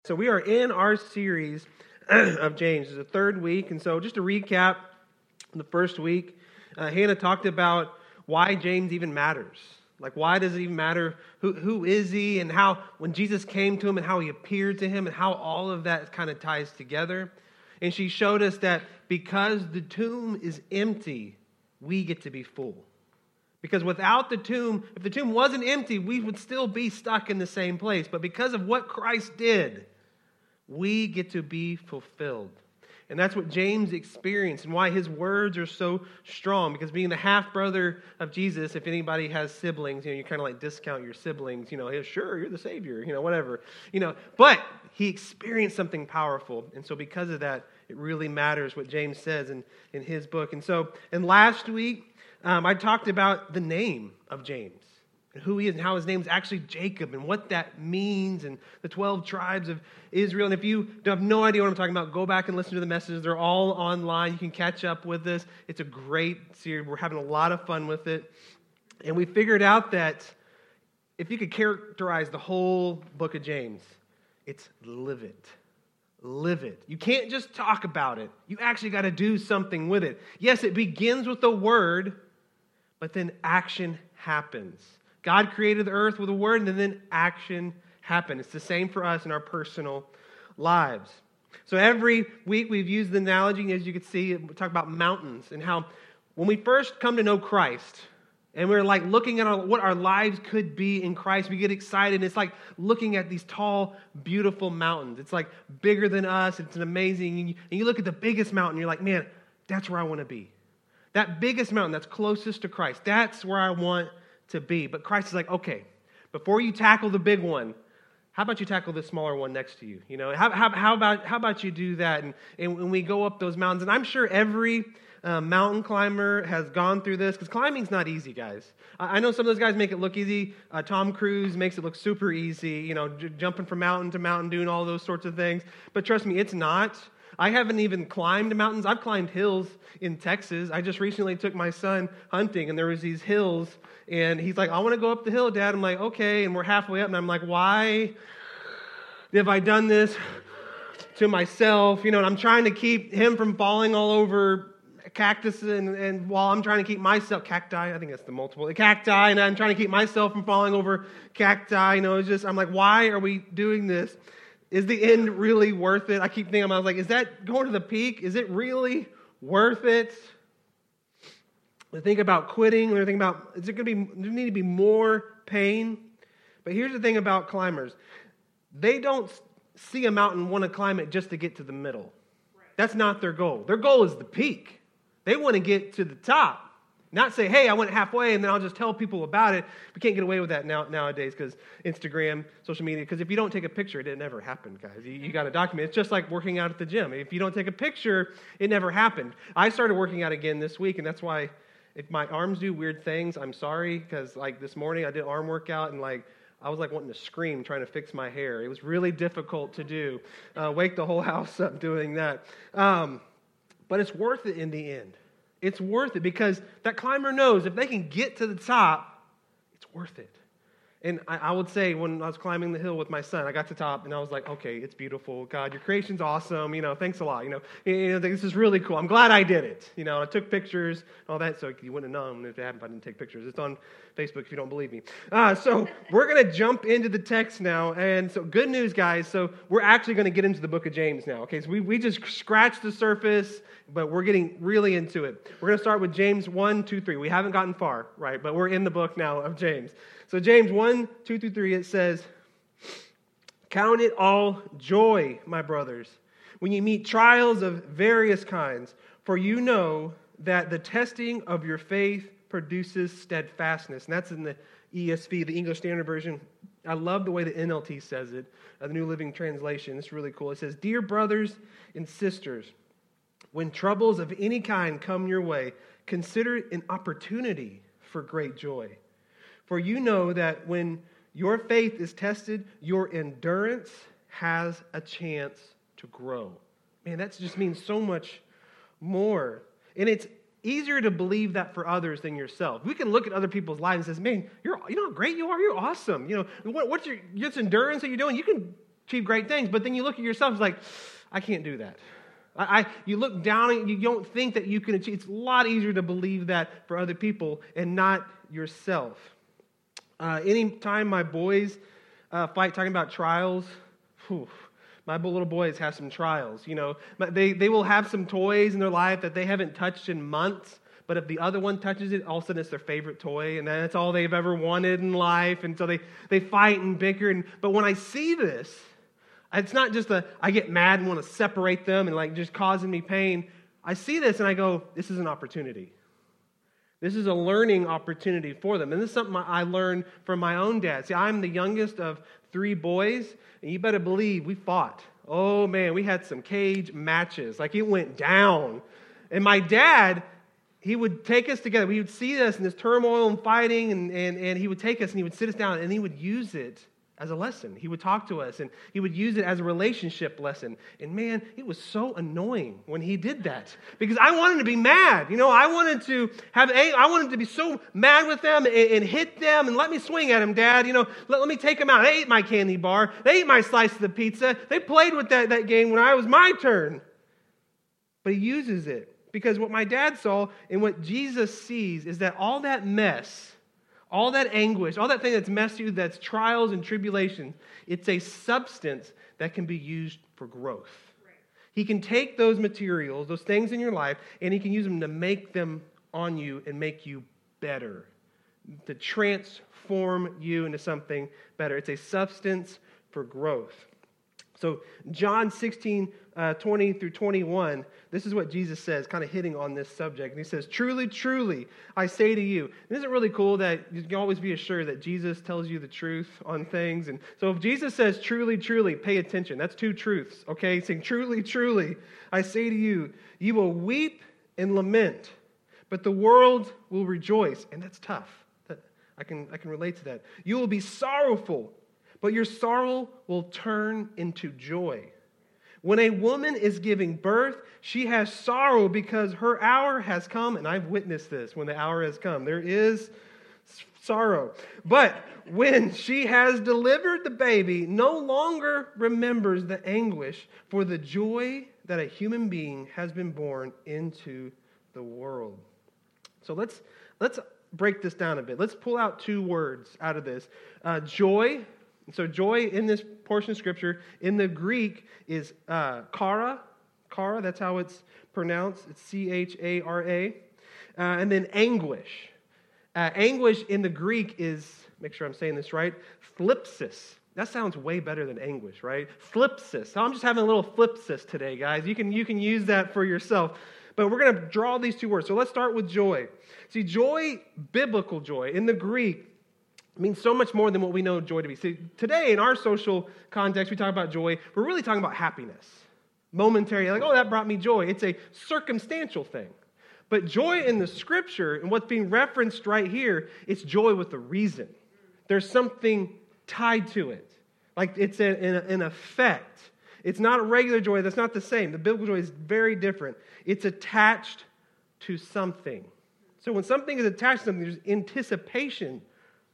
So we are in our series of James. It's the third week, and so just to recap, the first week, Hannah talked about why James even matters. Like, why does it even matter? Who is he, and how when Jesus came to him and how he appeared to him and how all of that kind of ties together. And she showed us that because the tomb is empty, we get to be full. Because without the tomb, if the tomb wasn't empty, we would still be stuck in the same place. But because of what Christ did, we get to be fulfilled. And that's what James experienced and why his words are so strong. Because being the half-brother of Jesus, if anybody has siblings, you kind of like discount your siblings. Hey, sure, you're the Savior, whatever. But he experienced something powerful. And so because of that, it really matters what James says in his book. And last week, I talked about the name of James. And who he is and how his name is actually Jacob and what that means and the 12 tribes of Israel. And if you have no idea what I'm talking about, go back and listen to the messages. They're all online. You can catch up with this. It's a great series. We're having a lot of fun with it. And we figured out that if you could characterize the whole book of James, it's live it. Live it. You can't just talk about it. You actually got to do something with it. Yes, it begins with the word, but then action happens. God created the earth with a word, and then action happened. It's the same for us in our personal lives. So every week we've used the analogy, as you can see, we talk about mountains and how when we first come to know Christ, and we're like looking at what our lives could be in Christ, we get excited. It's like looking at these tall, beautiful mountains. It's like bigger than us. It's an amazing. And you look at the biggest mountain, you're like, man, that's where I want to be. That biggest mountain that's closest to Christ, that's where I want to be. But Christ is like, okay, before you tackle the big one, how about you tackle the smaller one next to you? How about you do that? And when we go up those mountains, and I'm sure every mountain climber has gone through this, because climbing's not easy, guys. I know some of those guys make it look easy. Tom Cruise makes it look super easy, jumping from mountain to mountain, doing all those sorts of things. But trust me, it's not. I haven't even climbed mountains. I've climbed hills in Texas. I just recently took my son hunting, and there was these hills, and he's like, I want to go up the hill, Dad. I'm like, okay, and we're halfway up, and I'm like, why have I done this to myself? And I'm trying to keep him from falling all over cactus, and while I'm trying to keep myself, cacti, I think that's the multiple, cacti, and I'm trying to keep myself from falling over cacti. It's just, I'm like, why are we doing this? Is the end really worth it? I keep thinking, I was like, is that going to the peak? Is it really worth it? We think about quitting. We think about, is it going to be, there need to be more pain? But here's the thing about climbers. They don't see a mountain, want to climb it just to get to the middle. That's not their goal. Their goal is the peak. They want to get to the top. Not say, hey, I went halfway and then I'll just tell people about it. We can't get away with that nowadays because Instagram, social media, because if you don't take a picture, it never happened, guys. You got to document. It's just like working out at the gym. If you don't take a picture, it never happened. I started working out again this week, and that's why if my arms do weird things, I'm sorry, because like this morning I did arm workout, and like I was like wanting to scream trying to fix my hair. It was really difficult to do. Wake the whole house up doing that. But it's worth it in the end. It's worth it because that climber knows if they can get to the top, it's worth it. And I would say when I was climbing the hill with my son, I got to the top and I was like, okay, it's beautiful. God, your creation's awesome. Thanks a lot. This is really cool. I'm glad I did it. I took pictures and all that, so you wouldn't have known if it happened if I didn't take pictures. It's on Facebook if you don't believe me. So we're going to jump into the text now. And so good news, guys. So we're actually going to get into the book of James now. Okay, so we just scratched the surface, but we're getting really into it. We're going to start with James 1, 2, 3. We haven't gotten far, right? But we're in the book now of James. So James 1, 2 through 3, it says, count it all joy, my brothers, when you meet trials of various kinds, for you know that the testing of your faith produces steadfastness. And that's in the ESV, the English Standard Version. I love the way the NLT says it, the New Living Translation. It's really cool. It says, dear brothers and sisters, when troubles of any kind come your way, consider it an opportunity for great joy. For you know that when your faith is tested, your endurance has a chance to grow. Man, that just means so much more. And it's easier to believe that for others than yourself. We can look at other people's lives and say, man, you know how great you are? You're awesome. What's your endurance that you're doing? You can achieve great things. But then you look at yourself, it's like, I can't do that. You look down and you don't think that you can achieve. It's a lot easier to believe that for other people and not yourself. Anytime my boys fight talking about trials, my little boys have some trials. They will have some toys in their life that they haven't touched in months. But if the other one touches it, all of a sudden it's their favorite toy, and that's all they've ever wanted in life. And so they fight and bicker. But when I see this, it's not just I get mad and want to separate them and like just causing me pain. I see this and I go, this is an opportunity. This is a learning opportunity for them. And this is something I learned from my own dad. See, I'm the youngest of 3 boys, and you better believe we fought. Oh man, we had some cage matches. Like it went down. And my dad, he would take us together. We would see us in this turmoil and fighting, and he would take us and he would sit us down and he would use it as a lesson. He would talk to us and he would use it as a relationship lesson. And man, it was so annoying when he did that because I wanted to be mad. I wanted to be so mad with them and hit them and let me swing at them, Dad. Let me take them out. They ate my candy bar. They ate my slice of the pizza. They played with that game when it was my turn. But he uses it because what my dad saw and what Jesus sees is that all that mess, all that anguish, all that thing that's messed you, that's trials and tribulations, it's a substance that can be used for growth. Right. He can take those materials, those things in your life, and he can use them to make them on you and make you better, to transform you into something better. It's a substance for growth. So John 16, 20 through 21, this is what Jesus says, kind of hitting on this subject. And he says, truly, truly, I say to you. And isn't it really cool that you can always be assured that Jesus tells you the truth on things? And so if Jesus says, truly, truly, pay attention. That's 2 truths, okay? He's saying, truly, truly, I say to you, you will weep and lament, but the world will rejoice. And that's tough. I can relate to that. You will be sorrowful, but your sorrow will turn into joy. When a woman is giving birth, she has sorrow because her hour has come, and I've witnessed this when the hour has come. There is sorrow. But when she has delivered the baby, no longer remembers the anguish for the joy that a human being has been born into the world. So let's break this down a bit. Let's pull out 2 words out of this. Joy. So joy in this portion of Scripture, in the Greek, is chara. Chara, that's how it's pronounced. It's C-H-A-R-A. And then anguish. Anguish in the Greek is, make sure I'm saying this right, thlipsis. That sounds way better than anguish, right? Thlipsis. So I'm just having a little thlipsis today, guys. You can use that for yourself. But we're going to draw these 2 words. So let's start with joy. See, joy, biblical joy, in the Greek, means so much more than what we know joy to be. See, today in our social context, we talk about joy. We're really talking about happiness. Momentary, like, oh, that brought me joy. It's a circumstantial thing. But joy in the Scripture, and what's being referenced right here, it's joy with a reason. There's something tied to it. Like it's an effect. It's not a regular joy. That's not the same. The biblical joy is very different. It's attached to something. So when something is attached to something, there's anticipation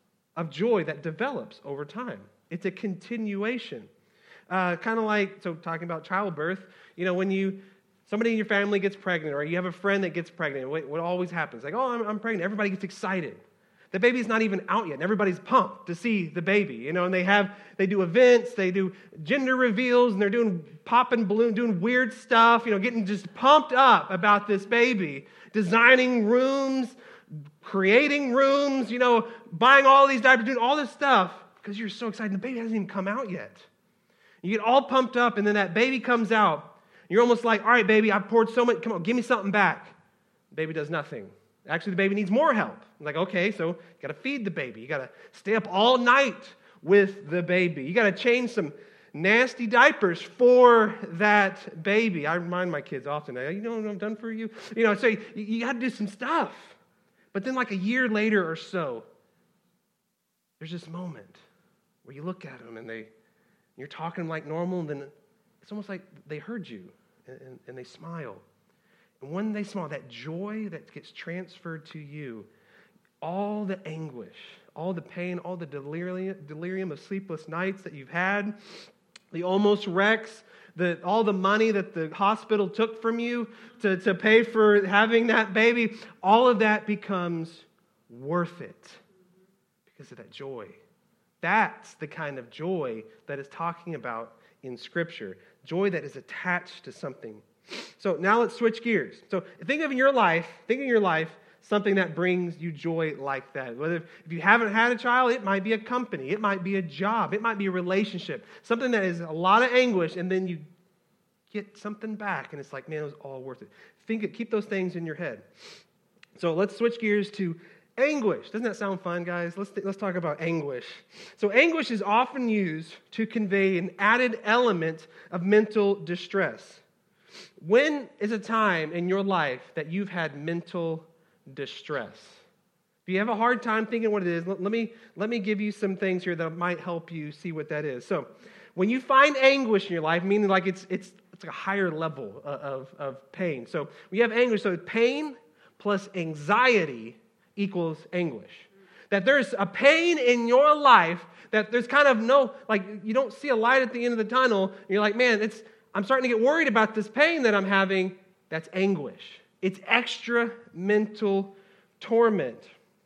of joy that develops over time. It's a continuation. Kind of like, so talking about childbirth, when somebody in your family gets pregnant or you have a friend that gets pregnant, what always happens? Like, oh, I'm pregnant. Everybody gets excited. The baby's not even out yet, and everybody's pumped to see the baby, and they do events, they do gender reveals, and they're doing popping balloon, doing weird stuff, getting just pumped up about this baby, designing rooms, creating rooms, buying all these diapers, doing all this stuff because you're so excited. The baby hasn't even come out yet. You get all pumped up, and then that baby comes out. You're almost like, all right, baby, I've poured so much. Come on, give me something back. The baby does nothing. Actually, the baby needs more help. I'm like, okay, so you got to feed the baby. You got to stay up all night with the baby. You got to change some nasty diapers for that baby. I remind my kids often, what I've done for you? So you got to do some stuff. But then like a year later or so, there's this moment where you look at them and you're talking like normal, and then it's almost like they heard you and they smile. And when they smile, that joy that gets transferred to you, all the anguish, all the pain, all the delirium of sleepless nights that you've had, the almost wrecks, all the money that the hospital took from you to pay for having that baby, all of that becomes worth it because of that joy. That's the kind of joy that is talking about in Scripture. Joy that is attached to something. So now let's switch gears. So think of your life something that brings you joy like that. Whether if you haven't had a child, it might be a company, it might be a job, it might be a relationship, something that is a lot of anguish, and then you get something back, and it's like, man, it was all worth it. Keep those things in your head. So let's switch gears to anguish. Doesn't that sound fun, guys? Let's talk about anguish. So anguish is often used to convey an added element of mental distress. When is a time in your life that you've had mental distress? If you have a hard time thinking what it is, let me give you some things here that might help you see what that is. So, when you find anguish in your life, meaning like it's like a higher level of pain. So, we have anguish. So, pain plus anxiety equals anguish. That there's a pain in your life that there's kind of no, like you don't see a light at the end of the tunnel. And you're like, man, I'm starting to get worried about this pain that I'm having. That's anguish. It's extra mental torment.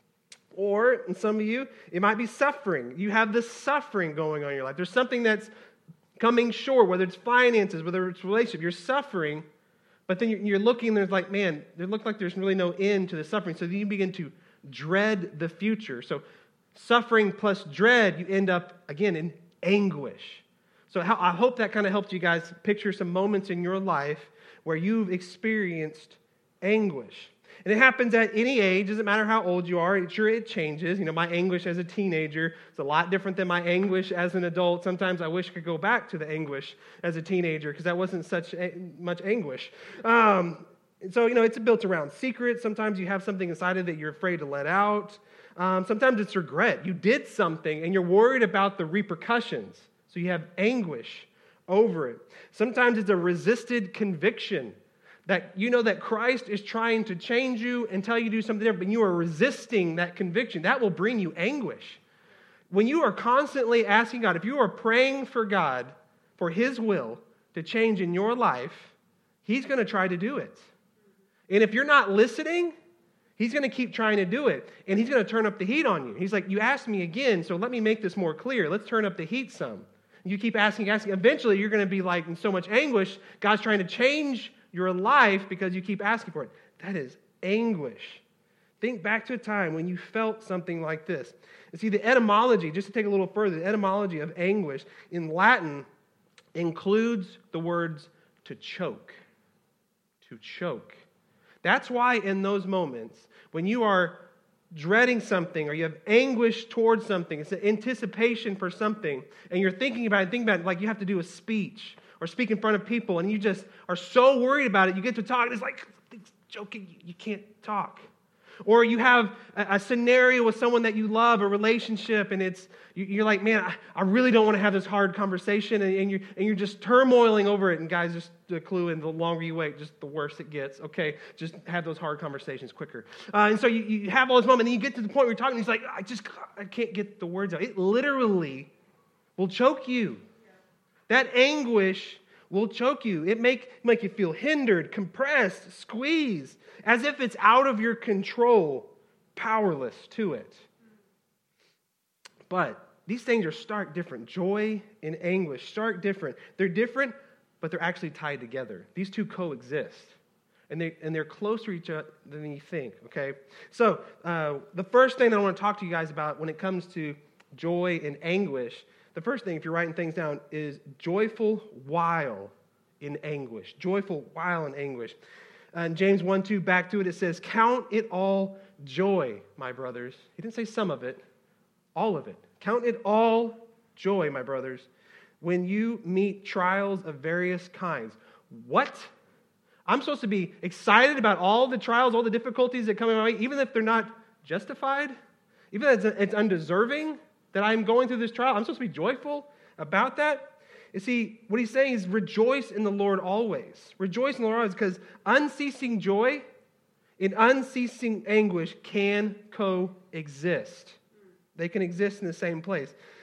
Or, in some of you, it might be suffering. You have this suffering going on in your life. There's something that's coming short, whether it's finances, whether it's relationship. You're suffering, but then you're looking and there's like, man, it looks like there's really no end to the suffering. So then you begin to dread the future. So suffering plus dread, you end up, again, in anguish. So I hope that kind of helped you guys picture some moments in your life where you've experienced anguish. And it happens at any age. Doesn't matter how old you are. Sure, it changes. My anguish as a teenager is a lot different than my anguish as an adult. Sometimes I wish I could go back to the anguish as a teenager because that wasn't such much anguish. So, it's built around secrets. Sometimes you have something inside of that you're afraid to let out. Sometimes it's regret. You did something and you're worried about the repercussions. So you have anguish over it. Sometimes it's a resisted conviction that you know that Christ is trying to change you and tell you to do something different, but you are resisting that conviction. That will bring you anguish. When you are constantly asking God, if you are praying for God, for His will to change in your life, He's going to try to do it. And if you're not listening, He's going to keep trying to do it. And He's going to turn up the heat on you. He's like, you asked me again, so let me make this more clear. Let's turn up the heat some. You keep asking. Eventually, you're going to be like in so much anguish, God's trying to change your life because you keep asking for it. That is anguish. Think back to a time when you felt something like this. And see, the etymology, just to take a little further, the etymology of anguish in Latin includes the words to choke. To choke. That's why in those moments, when you are dreading something or you have anguish towards something, it's an anticipation for something, and you're thinking about it like you have to do a speech or speak in front of people, and you just are so worried about it, you get to talk, and it's like, it's joking, you can't talk. Or you have a scenario with someone that you love, a relationship, and you're like, man, I really don't want to have this hard conversation, and you're just turmoiling over it, and guys, just a clue, and the longer you wait, just the worse it gets, okay? Just have those hard conversations quicker. And so you have all this moment, and then you get to the point where you're talking, and it's like, I can't get the words out. It literally will choke you. That anguish will choke you. It make you feel hindered, compressed, squeezed, as if it's out of your control, powerless to it. But these things are stark different. Joy and anguish, stark different. They're different, but they're actually tied together. These two coexist. And they're closer to each other than you think, okay? So the first thing that I want to talk to you guys about when it comes to joy and anguish, the first thing, if you're writing things down, is joyful while in anguish. Joyful while in anguish. In James 1:2, back to it, it says, count it all joy, my brothers. He didn't say some of it, all of it. Count it all joy, my brothers, when you meet trials of various kinds. What? I'm supposed to be excited about all the trials, all the difficulties that come in my way, even if they're not justified, even if it's undeserving that I'm going through this trial. I'm supposed to be joyful about that. You see, what he's saying is rejoice in the Lord always. Rejoice in the Lord always, because unceasing joy and unceasing anguish can coexist. They can exist in the same place.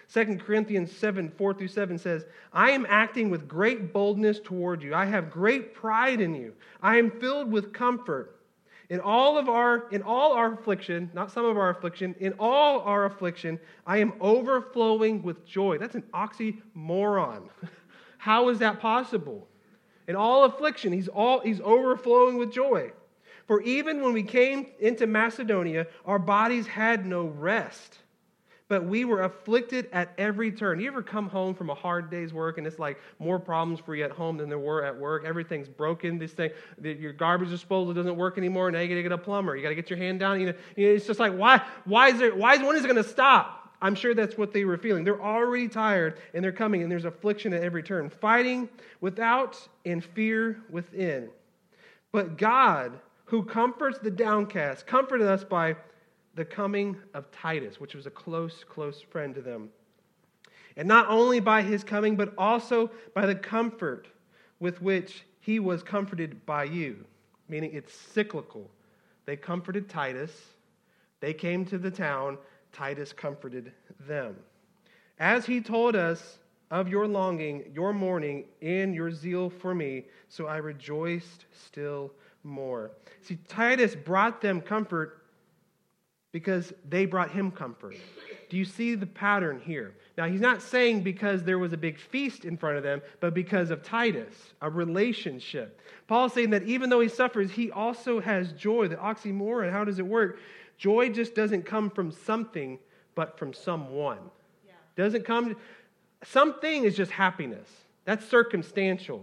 2 Corinthians 7, 4-7 says, I am acting with great boldness toward you. I have great pride in you. I am filled with comfort. In all our affliction, not some of our affliction, in all our affliction, I am overflowing with joy. That's an oxymoron. How is that possible? In all affliction, he's overflowing with joy. For even when we came into Macedonia, our bodies had no rest, but we were afflicted at every turn. You ever come home from a hard day's work and it's like more problems for you at home than there were at work? Everything's broken. Your garbage disposal doesn't work anymore. Now you got to get a plumber. You got to get your hand down. It's just like, when is it going to stop? I'm sure that's what they were feeling. They're already tired and they're coming and there's affliction at every turn. Fighting without and fear within. But God, who comforts the downcast, comforted us by the coming of Titus, which was a close friend to them. And not only by his coming, but also by the comfort with which he was comforted by you. Meaning it's cyclical. They comforted Titus. They came to the town. Titus comforted them. As he told us of your longing, your mourning, and your zeal for me, so I rejoiced still more. See, Titus brought them comfort because they brought him comfort. Do you see the pattern here? Now, he's not saying because there was a big feast in front of them, but because of Titus, a relationship. Paul's saying that even though he suffers, he also has joy. The oxymoron, how does it work? Joy just doesn't come from something, but from someone. Doesn't come... Something is just happiness. That's circumstantial.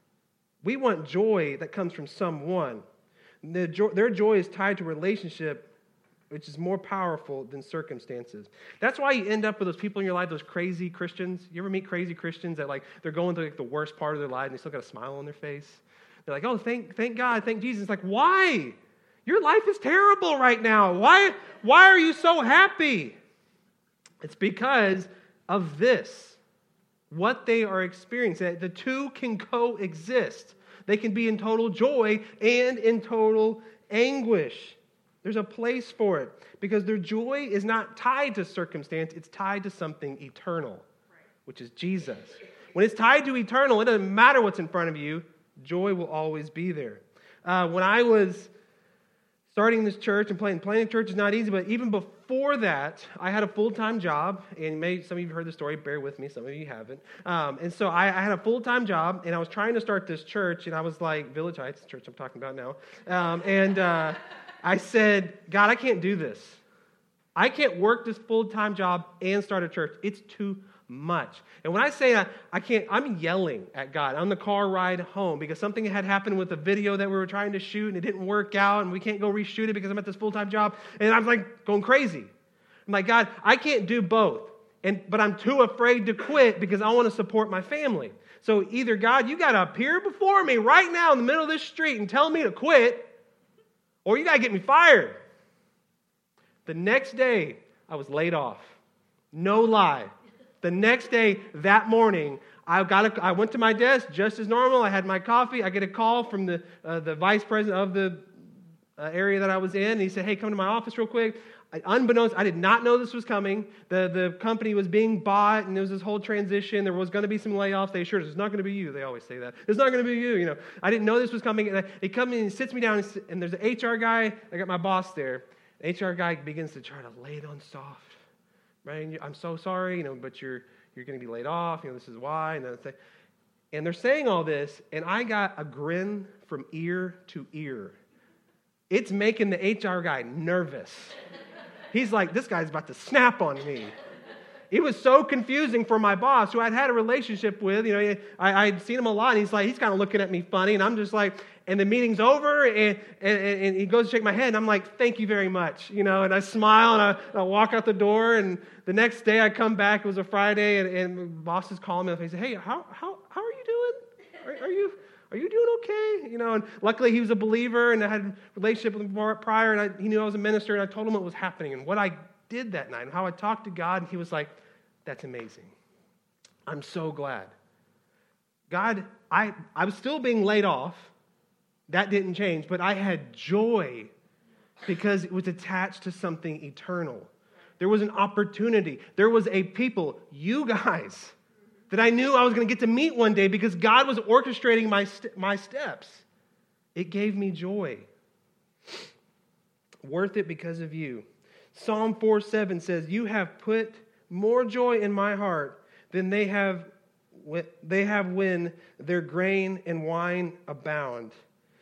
We want joy that comes from someone. Their joy is tied to relationship, which is more powerful than circumstances. That's why you end up with those people in your life, those crazy Christians. You ever meet crazy Christians that they're going through the worst part of their life and they still got a smile on their face? They're like, oh, thank God, thank Jesus. It's like, why? Your life is terrible right now. Why are you so happy? It's because of this, what they are experiencing. The two can coexist. They can be in total joy and in total anguish. There's a place for it because their joy is not tied to circumstance. It's tied to something eternal, which is Jesus. When it's tied to eternal, it doesn't matter what's in front of you. Joy will always be there. When I was starting this church and planning church is not easy, but even before that, I had a full-time job, and some of you have heard the story, bear with me, some of you haven't. And so I had a full-time job, and I was trying to start this church, and I was like, Village Heights, the church I'm talking about now, I said, God, I can't do this. I can't work this full-time job and start a church. It's too much. And when I say I can't, I'm yelling at God on the car ride home because something had happened with a video that we were trying to shoot and it didn't work out and we can't go reshoot it because I'm at this full-time job. And I'm like going crazy. I'm like, God, I can't do both. But I'm too afraid to quit because I want to support my family. So either, God, you got to appear before me right now in the middle of this street and tell me to quit, or you got to get me fired. The next day, I was laid off. No lie. The next day, that morning, I went to my desk just as normal. I had my coffee. I get a call from the vice president of the area that I was in. And he said, hey, come to my office real quick. Unbeknownst, I did not know this was coming. The company was being bought, and there was this whole transition. There was going to be some layoffs. They assured us, it's not going to be you. They always say that. It's not going to be you. I didn't know this was coming. And he comes in and sits me down, and there's an HR guy. I got my boss there. The HR guy begins to try to lay it on soft. Right? I'm so sorry, but you're going to be laid off. This is why. And they're saying all this, and I got a grin from ear to ear. It's making the HR guy nervous. He's like, this guy's about to snap on me. It was so confusing for my boss, who I'd had a relationship with. I'd seen him a lot, and he's kind of looking at me funny, and I'm just like, and the meeting's over, and he goes to shake my head, and I'm like, thank you very much, and I smile, and I walk out the door, and the next day I come back, it was a Friday, and the boss is calling me, and he said, hey, how are you doing? Are you doing okay? And luckily he was a believer, and I had a relationship with him prior, and he knew I was a minister, and I told him what was happening, and what I did that night, and how I talked to God, and he was like, that's amazing. I'm so glad. God, I was still being laid off. That didn't change, but I had joy because it was attached to something eternal. There was an opportunity. There was a people, you guys, that I knew I was going to get to meet one day because God was orchestrating my steps. It gave me joy. Worth it because of you. Psalm 4:7 says, you have put more joy in my heart than they have when their grain and wine abound.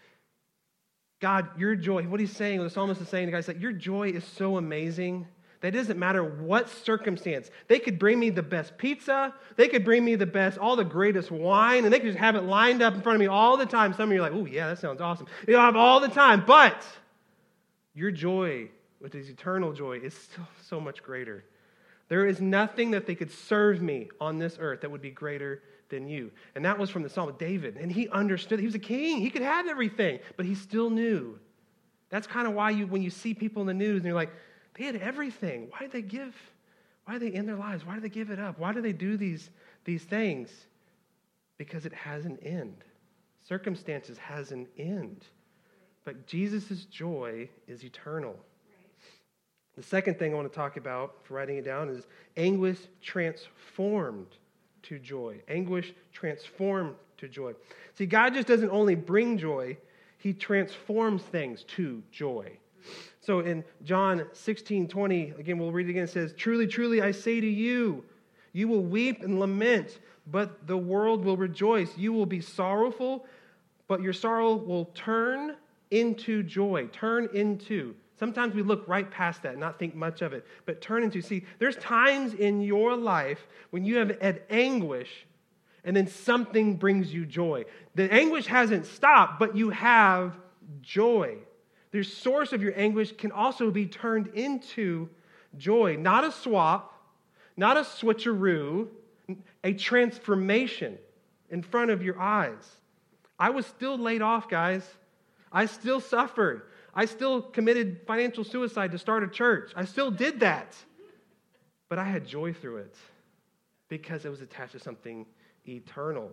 God, your joy, what he's saying, what the psalmist is saying to God, is that your joy is so amazing that it doesn't matter what circumstance. They could bring me the best pizza, they could bring me all the greatest wine, and they could just have it lined up in front of me all the time. Some of you are like, oh yeah, that sounds awesome. You'll have all the time, but your joy, which is eternal joy, is still so much greater. There is nothing that they could serve me on this earth that would be greater than you. And that was from the Psalm of David. And he understood. He was a king. He could have everything, but he still knew. That's kind of why when you see people in the news and you're like, they had everything. Why did they end their lives? Why did they give it up? Why do they do these things? Because it has an end. Circumstances has an end. But Jesus' joy is eternal. The second thing I want to talk about, for writing it down, is anguish transformed to joy. Anguish transformed to joy. See, God just doesn't only bring joy, he transforms things to joy. So in John 16:20, again, we'll read it again, it says, truly, truly, I say to you, you will weep and lament, but the world will rejoice. You will be sorrowful, but your sorrow will turn into joy. Turn into. Sometimes we look right past that and not think much of it, but turn into. See, there's times in your life when you have had anguish and then something brings you joy. The anguish hasn't stopped, but you have joy. The source of your anguish can also be turned into joy. Not a swap, not a switcheroo, a transformation in front of your eyes. I was still laid off, guys. I still suffered. I still committed financial suicide to start a church. I still did that. But I had joy through it because it was attached to something eternal.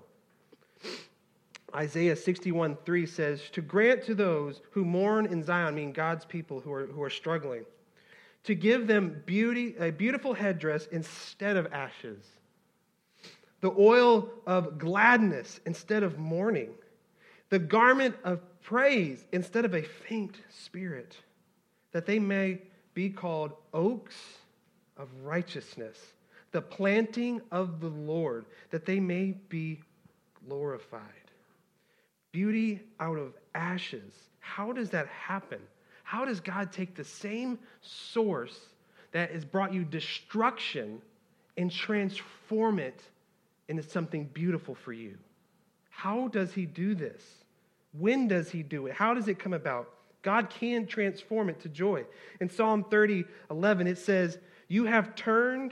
Isaiah 61:3 says, to grant to those who mourn in Zion, meaning God's people who are struggling, to give them a beautiful headdress instead of ashes, the oil of gladness instead of mourning, the garment of praise instead of a faint spirit, that they may be called oaks of righteousness, the planting of the Lord, that they may be glorified. Beauty out of ashes. How does that happen? How does God take the same source that has brought you destruction and transform it into something beautiful for you? How does he do this? When does he do it? How does it come about? God can transform it to joy. In Psalm 30:11, it says, You have turned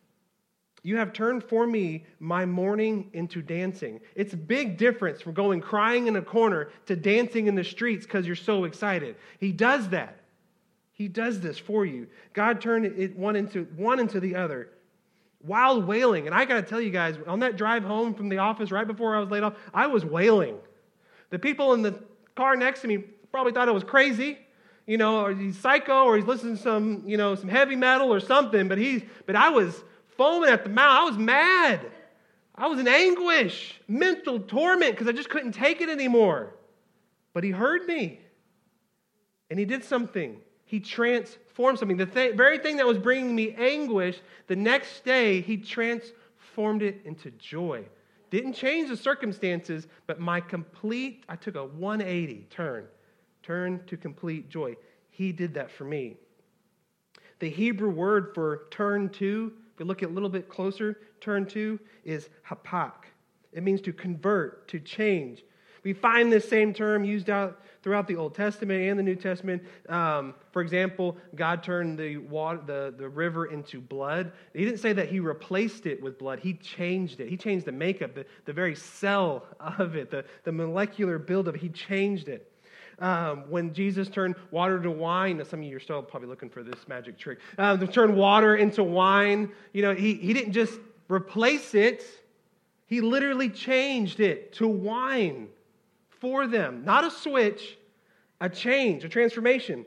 for me my mourning into dancing. It's a big difference from going crying in a corner to dancing in the streets because you're so excited. He does that. He does this for you. God turned it one into the other. While wailing, and I got to tell you guys, on that drive home from the office right before I was laid off, I was wailing. The people in the car next to me probably thought I was crazy, or he's psycho, or he's listening to some heavy metal or something. But I was foaming at the mouth. I was mad. I was in anguish, mental torment, because I just couldn't take it anymore. But he heard me, and he did something. He transformed something. The very thing that was bringing me anguish, the next day, he transformed it into joy. Didn't change the circumstances, but I took a 180 turn to complete joy. He did that for me. The Hebrew word for turn to, if we look at a little bit closer, turn to is hapak. It means to convert, to change. We find this same term used out throughout the Old Testament and the New Testament. For example, God turned the river into blood. He didn't say that he replaced it with blood. He changed it. He changed the makeup, the very cell of it, the molecular build of it. He changed it. When Jesus turned water to wine, now some of you are still probably looking for this magic trick. To turn water into wine, he didn't just replace it. He literally changed it to wine for them. Not a switch, a change, a transformation.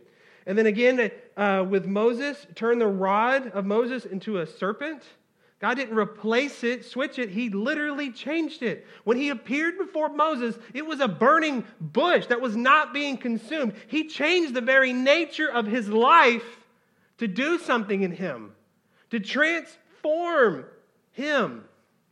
And then again, with Moses, turn the rod of Moses into a serpent. God didn't replace it, switch it. He literally changed it. When he appeared before Moses, it was a burning bush that was not being consumed. He changed the very nature of his life to do something in him, to transform him.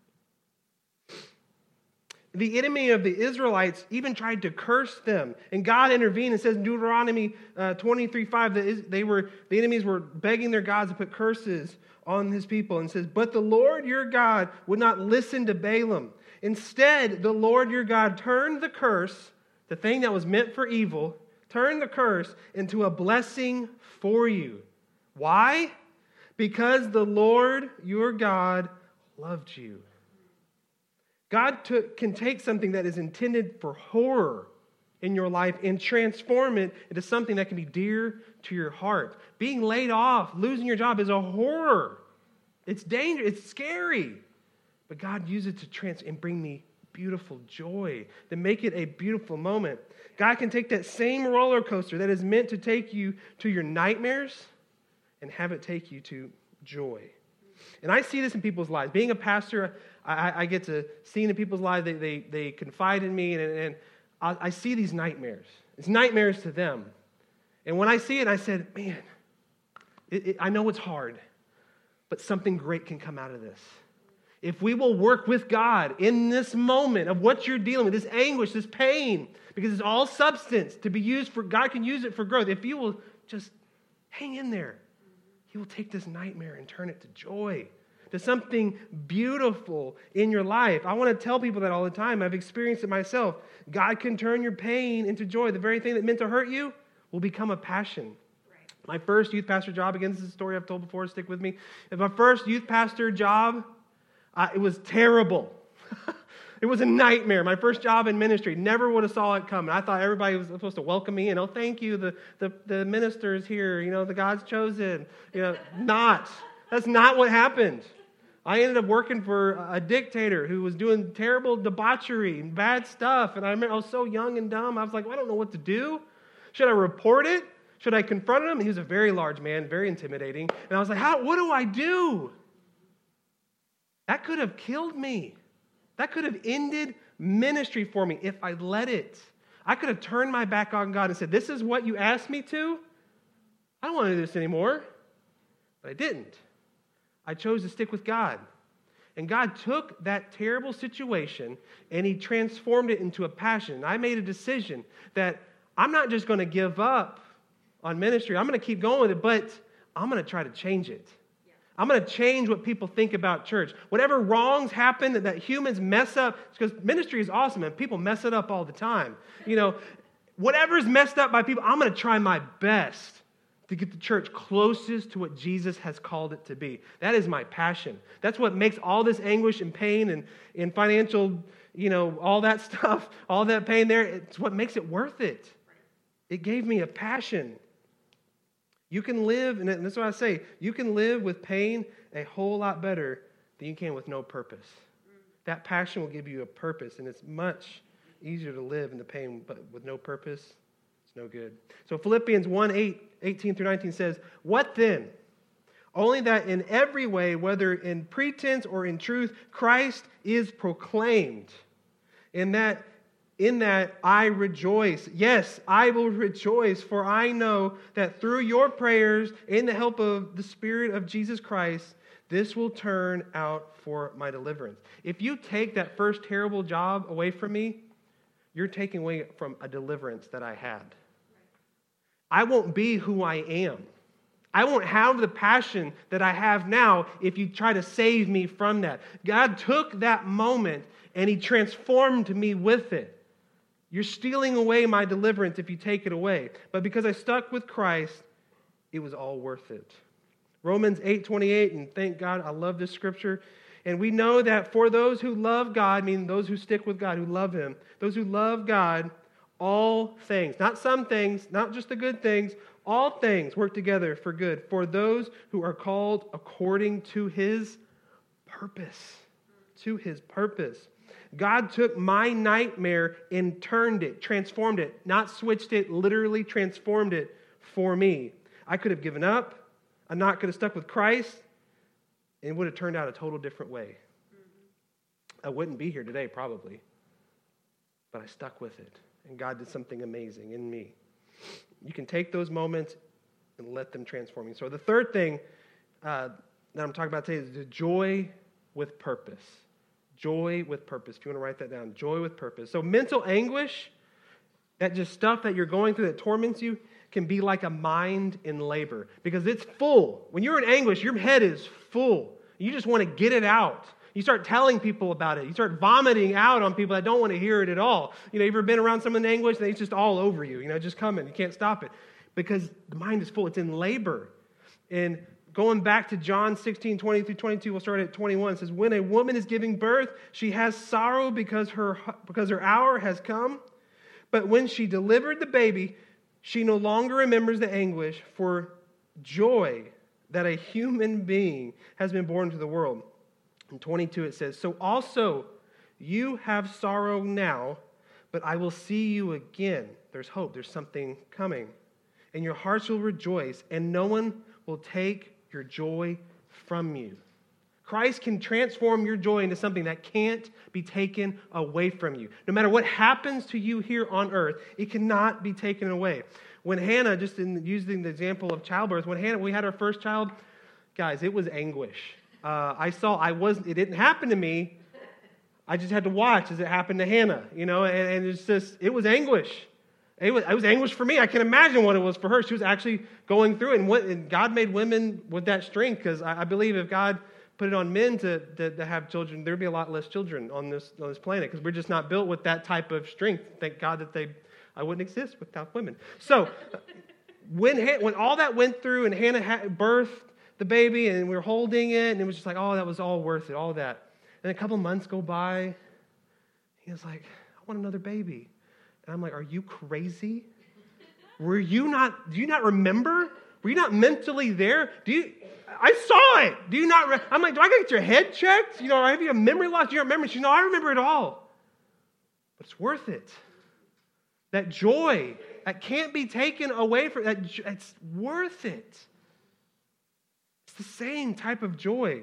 The enemy of the Israelites even tried to curse them. And God intervened and says in Deuteronomy 23:5 that the enemies were begging their gods to put curses on his people. And says, but the Lord your God would not listen to Balaam. Instead, the Lord your God turned the curse, the thing that was meant for evil, turned the curse into a blessing for you. Why? Because the Lord your God loved you. God can take something that is intended for horror in your life and transform it into something that can be dear to your heart. Being laid off, losing your job is a horror. It's dangerous. It's scary. But God used it to and bring me beautiful joy, to make it a beautiful moment. God can take that same roller coaster that is meant to take you to your nightmares and have it take you to joy. And I see this in people's lives. Being a pastor, I get to see in people's lives, they confide in me, and I see these nightmares. It's nightmares to them. And when I see it, I said, man, I know it's hard, but something great can come out of this. If we will work with God in this moment of what you're dealing with, this anguish, this pain, because it's all substance to be used for, God can use it for growth. If you will just hang in there, He will take this nightmare and turn it to joy, to something beautiful in your life. I want to tell people that all the time. I've experienced it myself. God can turn your pain into joy. The very thing that meant to hurt you will become a passion. Right. My first youth pastor job, again, this is a story I've told before, stick with me. My first youth pastor job, it was terrible. It was a nightmare. My first job in ministry, never would have saw it coming. I thought everybody was supposed to welcome me and, oh, thank you, the minister's here, the God's chosen. That's not what happened. I ended up working for a dictator who was doing terrible debauchery and bad stuff. And I remember I was so young and dumb. I was like, well, I don't know what to do. Should I report it? Should I confront him? He was a very large man, very intimidating. And I was like, what do I do? That could have killed me. That could have ended ministry for me if I let it. I could have turned my back on God and said, this is what you asked me to? I don't want to do this anymore. But I didn't. I chose to stick with God. And God took that terrible situation and He transformed it into a passion. I made a decision that I'm not just going to give up on ministry. I'm going to keep going with it, but I'm going to try to change it. I'm going to change what people think about church. Whatever wrongs happen that humans mess up, because ministry is awesome and people mess it up all the time. Whatever's messed up by people, I'm going to try my best to get the church closest to what Jesus has called it to be. That is my passion. That's what makes all this anguish and pain and financial, all that stuff, all that pain there, it's what makes it worth it. It gave me a passion. You can live, and that's what I say, you can live with pain a whole lot better than you can with no purpose. That passion will give you a purpose, and it's much easier to live in the pain, but with no purpose, it's no good. So Philippians 1:18-19 says, what then? Only that in every way, whether in pretense or in truth, Christ is proclaimed. In that I rejoice. Yes, I will rejoice, for I know that through your prayers and the help of the Spirit of Jesus Christ, this will turn out for my deliverance. If you take that first terrible job away from me, you're taking away from a deliverance that I had. I won't be who I am. I won't have the passion that I have now if you try to save me from that. God took that moment and He transformed me with it. You're stealing away my deliverance if you take it away. But because I stuck with Christ, it was all worth it. Romans 8:28, and thank God, I love this scripture. And we know that for those who love God, meaning those who stick with God, who love Him, those who love God, all things, not some things, not just the good things, all things work together for good for those who are called according to His purpose. To His purpose. God took my nightmare and turned it, transformed it, not switched it, literally transformed it for me. I could have given up. I could have stuck with Christ, and it would have turned out a total different way. I wouldn't be here today, probably. But I stuck with it, and God did something amazing in me. You can take those moments and let them transform you. So the third thing that I'm talking about today is the joy with purpose. Joy with purpose. If you want to write that down, joy with purpose. So mental anguish, that just stuff that you're going through that torments you, can be like a mind in labor because it's full. When you're in anguish, your head is full. You just want to get it out. You start telling people about it. You start vomiting out on people that don't want to hear it at all. You ever been around someone in anguish and it's just all over you, just coming. You can't stop it because the mind is full. It's in labor. And going back to John 16, 20 through 22, we'll start at 21. It says, when a woman is giving birth, she has sorrow because her hour has come. But when she delivered the baby, she no longer remembers the anguish for joy that a human being has been born into the world. In 22 it says, so also you have sorrow now, but I will see you again. There's hope. There's something coming. And your hearts will rejoice, and no one will take your joy from you. Christ can transform your joy into something that can't be taken away from you. No matter what happens to you here on earth, it cannot be taken away. When Hannah, just in using the example of childbirth, when we had our first child, guys, it was anguish. It didn't happen to me. I just had to watch as it happened to Hannah, and it was anguish. It was anguish for me. I can imagine what it was for her. She was actually going through it, and God made women with that strength because I believe if God put it on men to have children, there'd be a lot less children on this planet because we're just not built with that type of strength. Thank God that I wouldn't exist without women. So when all that went through and Hannah birthed the baby and we were holding it and it was just like, oh, that was all worth it, all that. And a couple months go by. He was like, I want another baby. And I'm like, are you crazy? Do you not remember? Were you not mentally there? I saw it. Do you not? I'm like, do I got to get your head checked? Have you a memory loss? Do you remember? She's I remember it all. But it's worth it. That joy that can't be taken away from that. It's worth it. It's the same type of joy.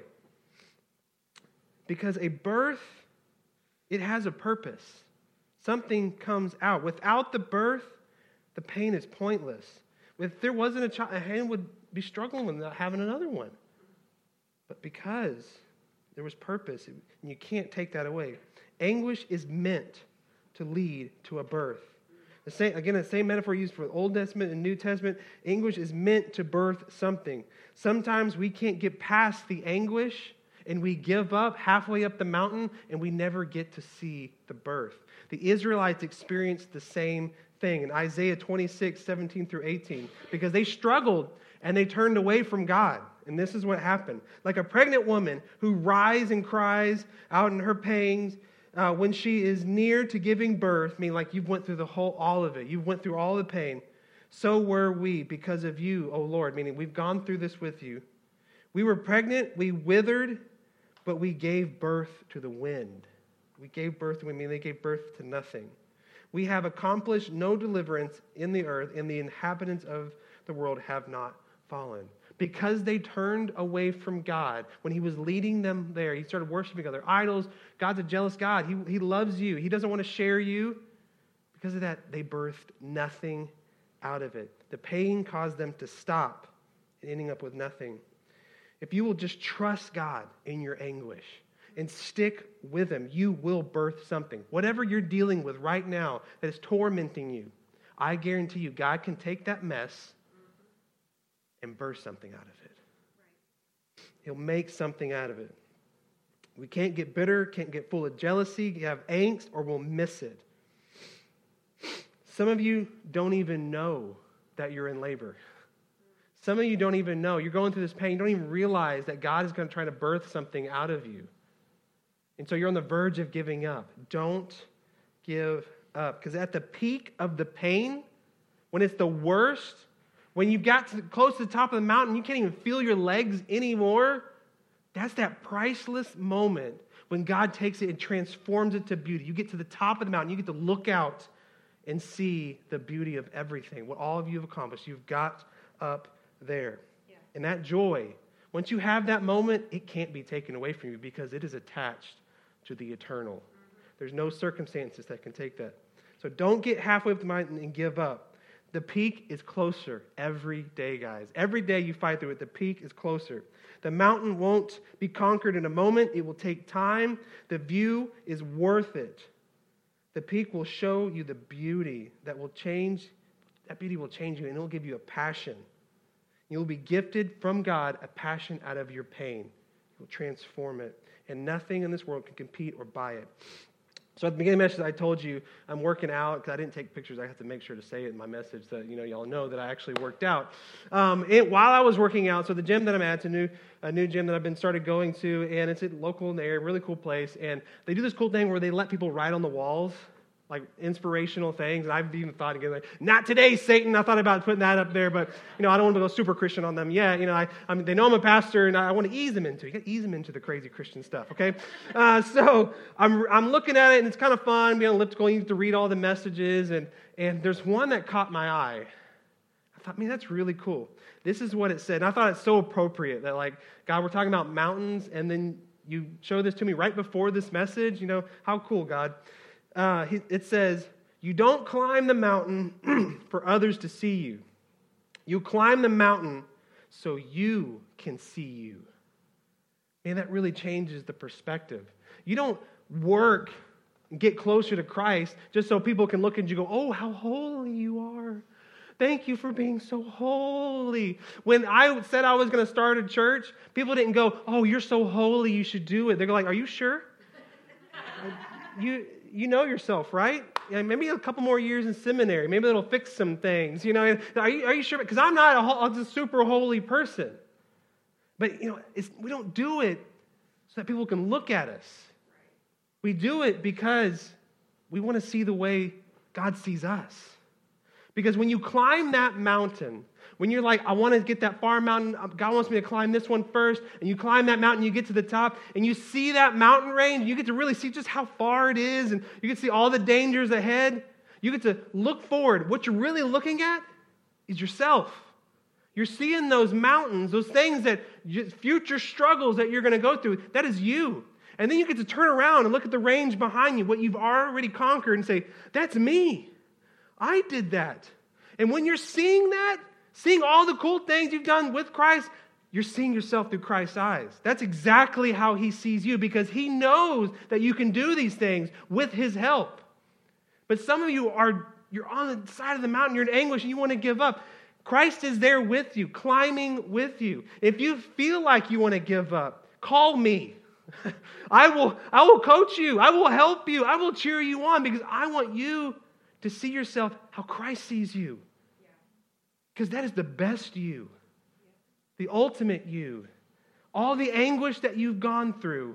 Because a birth, it has a purpose. Something comes out. Without the birth, the pain is pointless. If there wasn't a child, a hand would be struggling with not having another one. But because there was purpose, and you can't take that away. Anguish is meant to lead to a birth. The same metaphor used for the Old Testament and New Testament. Anguish is meant to birth something. Sometimes we can't get past the anguish, and we give up halfway up the mountain, and we never get to see the birth. The Israelites experienced the same thing in Isaiah 26, 17 through 18, because they struggled and they turned away from God. And this is what happened. Like a pregnant woman who writhes and cries out in her pangs when she is near to giving birth, meaning like you've went through all of it. You've went through all the pain. So were we because of you, O Lord, meaning we've gone through this with you. We were pregnant, we withered, but we gave birth to the wind. We gave birth to wind, meaning they gave birth to nothing. We have accomplished no deliverance in the earth, and the inhabitants of the world have not fallen. Because they turned away from God, when he was leading them there, he started worshiping other idols. God's a jealous God. He loves you. He doesn't want to share you. Because of that, they birthed nothing out of it. The pain caused them to stop, ending up with nothing. If you will just trust God in your anguish and stick with him, you will birth something. Whatever you're dealing with right now that is tormenting you, I guarantee you God can take that mess and birth something out of it. He'll make something out of it. We can't get bitter, can't get full of jealousy, have angst, or we'll miss it. Some of you don't even know that you're in labor. Some of you don't even know. You're going through this pain. You don't even realize that God is going to try to birth something out of you. And so you're on the verge of giving up. Don't give up. Because at the peak of the pain, when it's the worst, when you got close to the top of the mountain, you can't even feel your legs anymore, that's that priceless moment when God takes it and transforms it to beauty. You get to the top of the mountain, you get to look out and see the beauty of everything, what all of you have accomplished. You've got up there. Yeah. And that joy, once you have that moment, it can't be taken away from you because it is attached to the eternal. Mm-hmm. There's no circumstances that can take that. So don't get halfway up the mountain and give up. The peak is closer every day, guys. Every day you fight through it, the peak is closer. The mountain won't be conquered in a moment. It will take time. The view is worth it. The peak will show you the beauty that will change. That beauty will change you, and it will give you a passion. You will be gifted from God a passion out of your pain. It will transform it, and nothing in this world can compete or buy it. So at the beginning of the message, I told you I'm working out because I didn't take pictures. I have to make sure to say it in my message that y'all know that I actually worked out. While I was working out, so the gym that I'm at, it's a new gym that I've been started going to, and it's local in the area, really cool place. And they do this cool thing where they let people write on the walls, like inspirational things. And I've even thought again, like, not today, Satan. I thought about putting that up there, but I don't want to go super Christian on them yet. I mean, they know I'm a pastor, and I want to ease them into it. You got to ease them into the crazy Christian stuff, okay? So I'm looking at it, and it's kind of fun, being elliptical. You need to read all the messages, and there's one that caught my eye. I thought, man, that's really cool. This is what it said, and I thought it's so appropriate that, like, God, we're talking about mountains, and then you show this to me right before this message. How cool, God. It says, you don't climb the mountain for others to see you. You climb the mountain so you can see you. Man, that really changes the perspective. You don't work and get closer to Christ just so people can look at you and go, oh, how holy you are. Thank you for being so holy. When I said I was going to start a church, people didn't go, oh, you're so holy, you should do it. They're like, are you sure? You know yourself, right? Maybe a couple more years in seminary. Maybe it'll fix some things. Are you sure? Because I'm not a super holy person. But, we don't do it so that people can look at us. We do it because we want to see the way God sees us. Because when you climb that mountain, when you're like, I want to get that far mountain, God wants me to climb this one first, and you climb that mountain, you get to the top, and you see that mountain range, you get to really see just how far it is, and you can see all the dangers ahead. You get to look forward. What you're really looking at is yourself. You're seeing those mountains, those things that future struggles that you're going to go through. That is you. And then you get to turn around and look at the range behind you, what you've already conquered, and say, that's me. I did that. And when you're seeing that, seeing all the cool things you've done with Christ, you're seeing yourself through Christ's eyes. That's exactly how he sees you, because he knows that you can do these things with his help. But some of you you're on the side of the mountain, you're in anguish, and you want to give up. Christ is there with you, climbing with you. If you feel like you want to give up, call me. I will coach you. I will help you. I will cheer you on, because I want you to see yourself how Christ sees you. Because that is the best you, the ultimate you. All the anguish that you've gone through,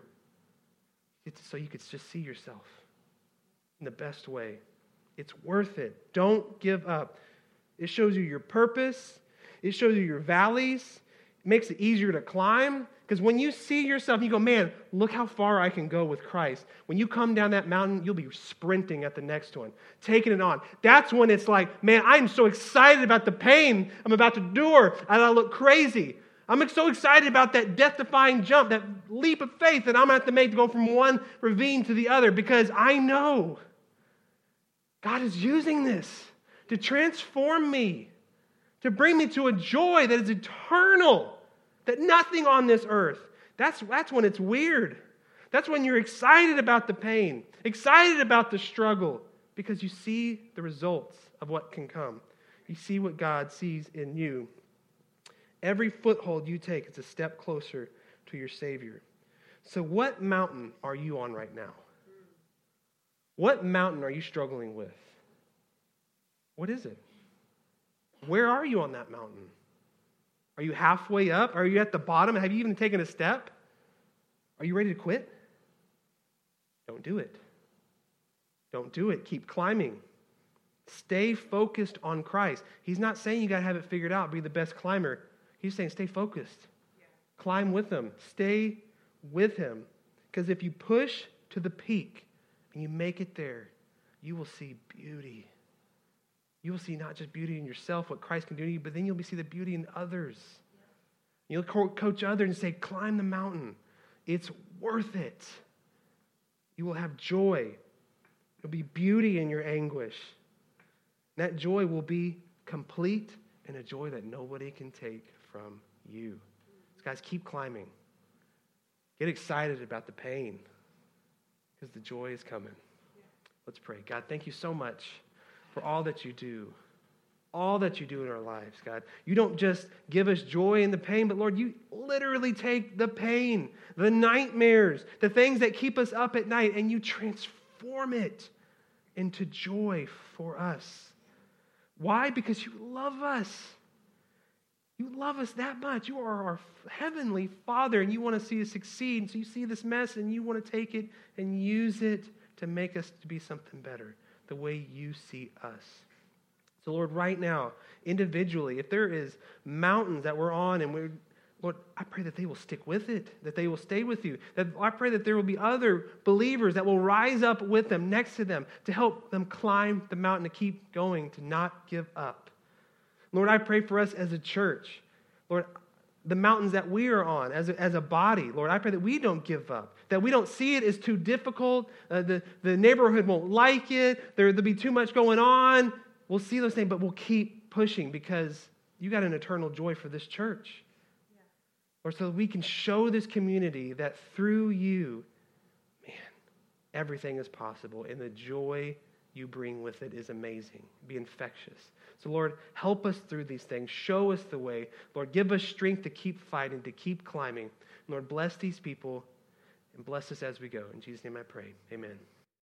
it's so you could just see yourself in the best way. It's worth it. Don't give up. It shows you your purpose. It shows you your valleys. It makes it easier to climb. Because when you see yourself, you go, man, look how far I can go with Christ. When you come down that mountain, you'll be sprinting at the next one, taking it on. That's when it's like, man, I'm so excited about the pain I'm about to endure, and I look crazy. I'm so excited about that death-defying jump, that leap of faith that I'm going to have to make to go from one ravine to the other, because I know God is using this to transform me, to bring me to a joy that is eternal, that nothing on this earth. That's when it's weird. That's when you're excited about the pain, excited about the struggle, because you see the results of what can come. You see what God sees in you. Every foothold you take is a step closer to your Savior. So what mountain are you on right now? What mountain are you struggling with? What is it? Where are you on that mountain? Are you halfway up? Are you at the bottom? Have you even taken a step? Are you ready to quit? Don't do it. Don't do it. Keep climbing. Stay focused on Christ. He's not saying you got to have it figured out, be the best climber. He's saying stay focused. Yeah. Climb with him. Stay with him. Because if you push to the peak and you make it there, you will see beauty. You will see not just beauty in yourself, what Christ can do to you, but then you'll see the beauty in others. You'll coach others and say, climb the mountain. It's worth it. You will have joy. There'll be beauty in your anguish. That joy will be complete and a joy that nobody can take from you. So guys, keep climbing. Get excited about the pain because the joy is coming. Let's pray. God, thank you so much for all that you do. All that you do in our lives, God. You don't just give us joy in the pain, but Lord, you literally take the pain, the nightmares, the things that keep us up at night, and you transform it into joy for us. Why? Because you love us. You love us that much. You are our heavenly Father, and you want to see us succeed. So you see this mess, and you want to take it and use it to make us to be something better, the way you see us. So Lord, right now, individually, if there is mountains that we're on and Lord, I pray that they will stick with it, that they will stay with you. That I pray that there will be other believers that will rise up with them, next to them, to help them climb the mountain, to keep going, to not give up. Lord, I pray for us as a church. Lord, the mountains that we are on as a body, Lord, I pray that we don't give up, that we don't see it as too difficult, the neighborhood won't like it, there'll be too much going on. We'll see those things, but we'll keep pushing because you got an eternal joy for this church. Yeah. Or so we can show this community that through you, man, everything is possible. And the joy you bring with it is amazing. Be infectious. So Lord, help us through these things. Show us the way. Lord, give us strength to keep fighting, to keep climbing. Lord, bless these people and bless us as we go. In Jesus' name I pray. Amen.